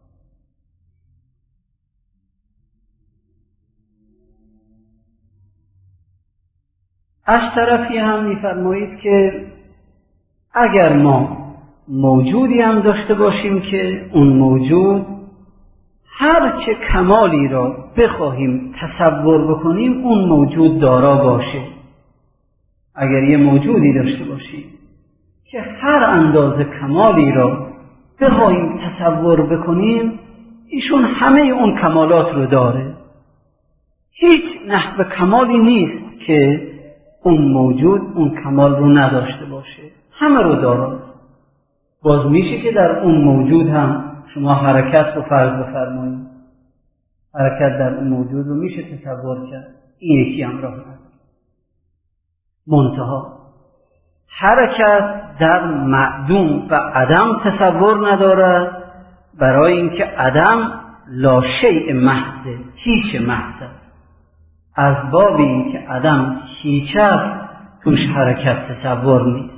از طرفی هم میفرمایید که اگر ما موجودی هم داشته باشیم که اون موجود هر چه کمالی را بخواهیم تصور بکنیم اون موجود دارا باشه. اگر یه موجودی داشته باشیم که هر اندازه کمالی را بخواهیم تصور بکنیم ایشون همه اون کمالات رو داره، هیچ نحو کمالی نیست که اون موجود اون کمال رو نداشته باشه، همه رو داره. باز میشه که در اون موجود هم شما حرکت رو فرض بفرمایید، حرکت در اون موجود رو میشه تصور کرد، این یکی هم راه نداره. منتها حرکت در معدوم و عدم تصور ندارد، برای اینکه عدم لا شیء محض، هیچ محض است. از باب اینکه عدم هیچ است توش حرکت تصور نیست.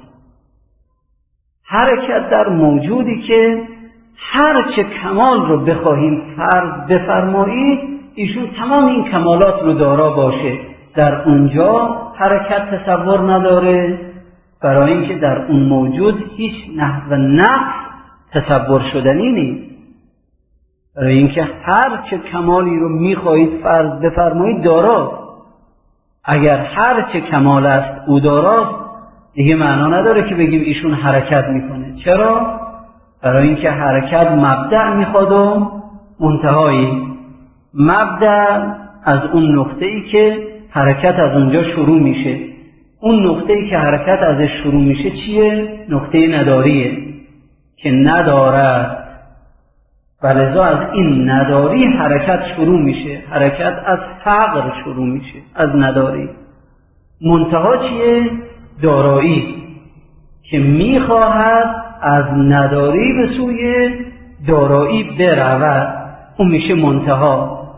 حرکت در موجودی که هر چه کمال رو بخواهیم فرض بفرمایید ایشون تمام این کمالات رو دارا باشه، در اونجا حرکت تصور نداره، برای اینکه در اون موجود هیچ نحو نقص تصور شدنی نیست. برای اینکه هر چه کمالی رو میخواهید فرض بفرمایید داراست. اگر هر چه کمال است او داراست دیگه معنا نداره که بگیم ایشون حرکت میکنه. چرا؟ برای اینکه حرکت مبدأ میخواد و منتهایی. مبدأ از اون نقطه‌ای که حرکت از اونجا شروع میشه. اون نقطه‌ای که حرکت ازش شروع میشه چیه؟ نقطه نداریه که ندارد. ولذا از این نداری حرکت شروع میشه. حرکت از فقر شروع میشه، از نداری. منتها چیه؟ دارایی که میخواهد از نداری به سوی دارایی برود، اون میشه منتها.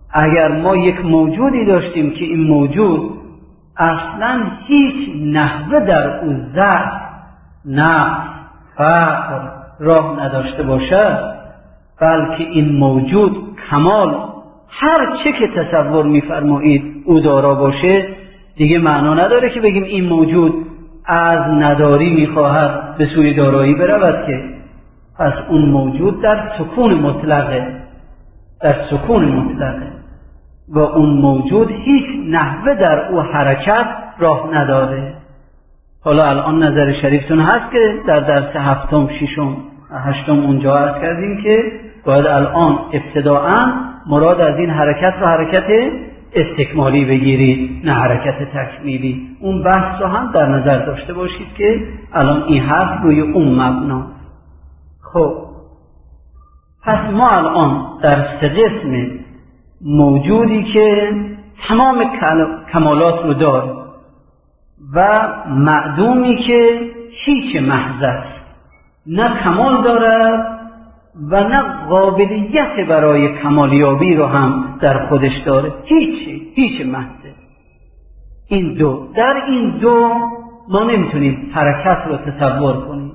اگر ما یک موجودی داشتیم که این موجود اصلا هیچ نحوه در او ضعف، نقص، فقر راه نداشته باشد، بلکه این موجود کمال هر چه که تصور می‌فرمایید او دارا باشه، دیگه معنا نداره که بگیم این موجود از نداری می‌خواهد به سوی دارایی برود، که پس اون موجود در سکون مطلقه، در سکون مطلقه و اون موجود هیچ نحوه در او حرکت راه نداره. حالا الان نظر شریفتون هست که در درس هفتم، ششم، هشتم اونجا عرض کردیم که باید الان ابتداءً مراد از این حرکت رو حرکت استکمالی بگیرید، نه حرکت تکمیلی. اون بحث رو هم در نظر داشته باشید که الان این حرف روی اون مبنا. خب پس ما الان در سه قسم موجودی که تمام کمالات رو داره و معدومی که هیچ محض است، نه کمال دارد و نه قابلیت برای کمالیابی رو هم در خودش داره، هیچی، هیچ محضه. این دو، در این دو ما نمیتونیم حرکت رو تصور کنیم.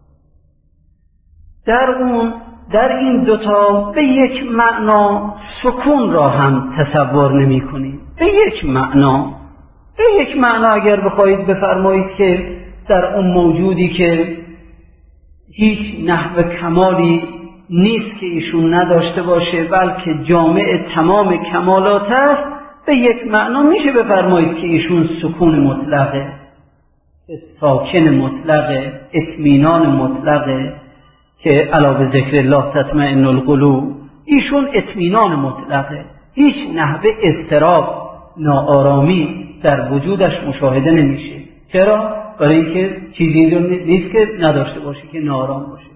در اون در این دوتا به یک معنا سکون را هم تصور نمی کنیم. به یک معنا به یک معنا اگر بخواهید بفرمایید که در اون موجودی که هیچ نحو کمالی نیست که ایشون نداشته باشه، بلکه جامع تمام کمالات است، به یک معنا میشه بفرمایید که ایشون سکون مطلقه، ساکن مطلقه، اطمینان مطلقه، که علاوه ذکر الله تطمئن القلوب، ایشون اطمینان مطلقه، هیچ نحوه اضطراب، ناآرامی در وجودش مشاهده نمیشه. چرا؟ برای اینکه چیزی نیست که نداشته باشه که ناآرام باشه.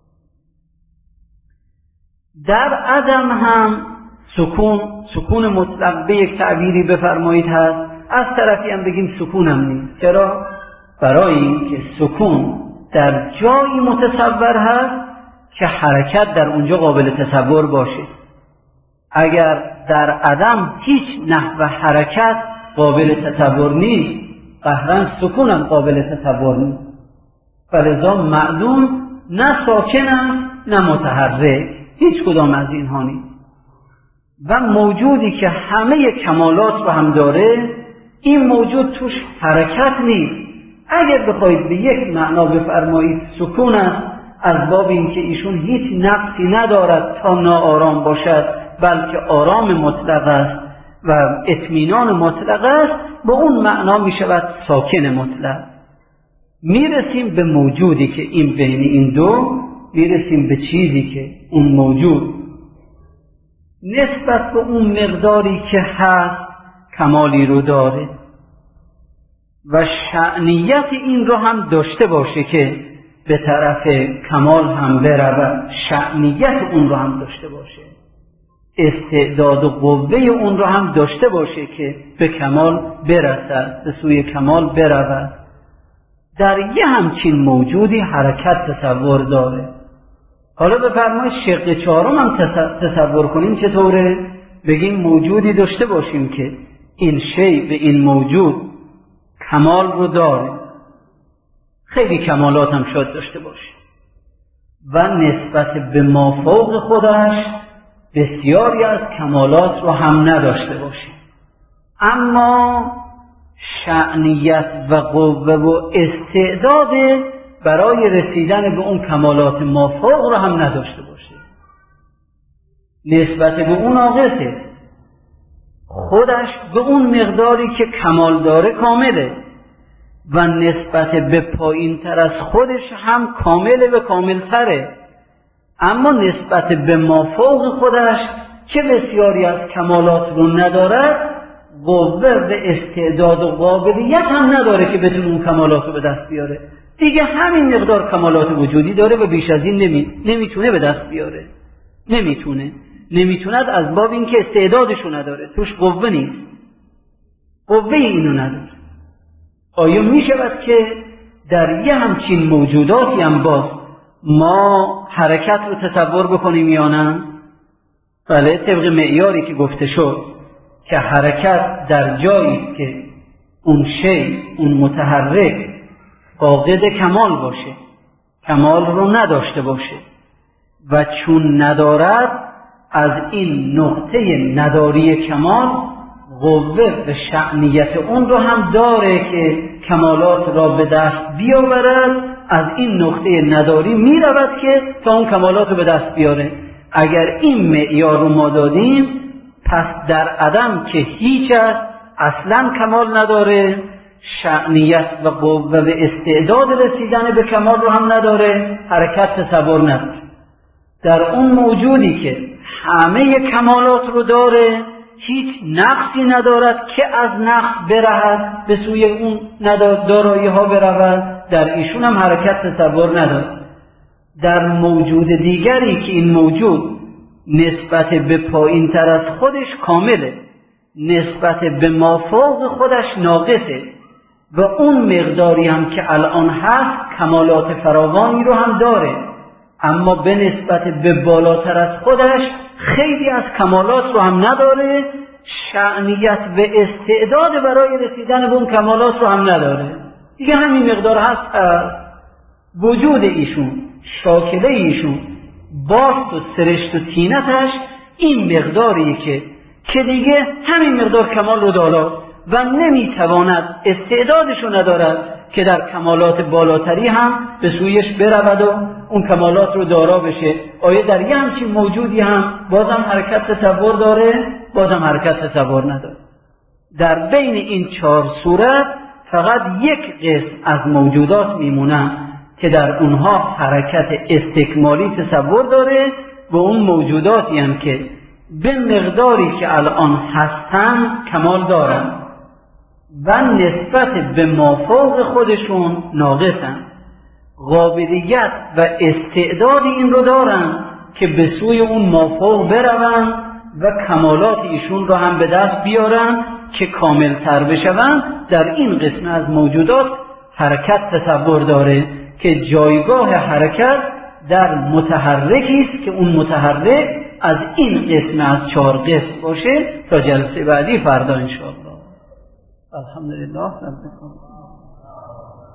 در عدم هم سکون، سکون مطلق به یک تعبیری بفرمایید هست، از طرفی هم بگیم سکون هم نیست. چرا؟ برای اینکه سکون در جایی متصور هست که حرکت در اونجا قابل تصور باشه. اگر در عدم هیچ نحو حرکت قابل تصور نیست، قهرن سکون هم قابل تصور نیست. فلذا معدوم نه ساکن است نه متحرک، هیچ کدام از اینها نیست. و موجودی که همه کمالات رو هم داره، این موجود توش حرکت نیست. اگر بخواید به یک معنا بفرمایید سکون است، از باب اینکه ایشون هیچ نقصی ندارد تا ناآرام باشد، بلکه آرام مطلق است و اطمینان مطلق است، با اون معنا می شود ساکن مطلق. میرسیم به موجودی که این بین این دو، میرسیم به چیزی که اون موجود نسبت به اون مقداری که هست کمالی رو داره و شأنیت این رو هم داشته باشه که به طرف کمال هم برود، شأنیت اون رو هم داشته باشه، استعداد و قوه اون رو هم داشته باشه که به کمال برسد، به سوی کمال برود. در یه همچین موجودی حرکت تصور داره. حالا بفرمایید شق چهارم هم تصور کنیم چطوره؟ بگیم موجودی داشته باشیم که این شی به این موجود کمال رو داره، خیلی کمالات هم شاید داشته باشه و نسبت به مافوق خودش بسیاری از کمالات رو هم نداشته باشه، اما شأنیت و قوه و استعداد برای رسیدن به اون کمالات مافوق رو هم نداشته باشه. نسبت به اون ناقصه، خودش به اون مقداری که کمال داره کامله و نسبت به پایین تر از خودش هم کامله و کامل تره، اما نسبت به مافوق خودش که بسیاری از کمالات رو ندارد، قوه و استعداد و قابلیت هم نداره که بتونه اون کمالات رو به دست بیاره. دیگه همین مقدار کمالات وجودی داره و بیش از این نمی... نمیتونه به دست بیاره. نمیتونه نمیتوند از باب این که استعدادشو نداره، توش قوه نیست، قوه اینو نداره. آیا میشود که در یه همچین موجوداتی هم باز ما حرکت رو تصور بکنیم یا نه؟ بله، طبق معیاری که گفته شد که حرکت در جایی که اون شی، اون متحرک فاقد کمال باشه، کمال رو نداشته باشه و چون ندارد از این نقطه نداری کمال قوه و شأنیت اون رو هم داره که کمالات را به دست بیاورد. از این نقطه نداری می رود که تا اون کمالات رو به دست بیاره. اگر این معیار رو ما دادیم، پس در عدم که هیچ است، اصلا کمال نداره، شأنیت و قوه و استعداد رسیدن به کمال رو هم نداره، حرکت تصور نداره. در اون موجودی که همه کمالات رو داره، هیچ نقصی ندارد که از نقص برهد به سوی اون دارایی ها برود، در ایشون هم حرکت تصور ندارد. در موجود دیگری که این موجود نسبت به پایین تر از خودش کامله، نسبت به مافوق خودش ناقصه و اون مقداری هم که الان هست کمالات فراوانی رو هم داره، اما به نسبت به بالاتر از خودش خیلی از کمالات رو هم نداره، شأنیت و استعداد برای رسیدن به اون کمالات رو هم نداره. دیگه همین مقدار هست. وجود ایشون، شاکله ایشون، باست و سرشت و تینتش این مقداری که که دیگه همین مقدار کمال رو داره و نمیتواند، استعدادشو ندارد که در کمالات بالاتری هم به سویش برود و اون کمالات رو دارا بشه. آیا در یه همچین موجودی هم بازم حرکت تصور داره؟ بازم حرکت تصور نداره. در بین این چهار صورت فقط یک قسم از موجودات میمونن که در اونها حرکت استکمالی تصور داره و اون موجوداتی هم که به مقداری که الان هستن کمال دارن و نسبت به مافوق خودشون ناقصن، قابلیت و استعداد این رو دارن که به سوی اون مافوق برون و کمالات ایشون رو هم به دست بیارن که کامل تر بشون. در این قسم از موجودات حرکت تصور داره که جایگاه حرکت در متحرکی است که اون متحرک از این قسم از چهار قسم باشه. تا جلسه بعدی فردا انشاءالله. الحمدلله.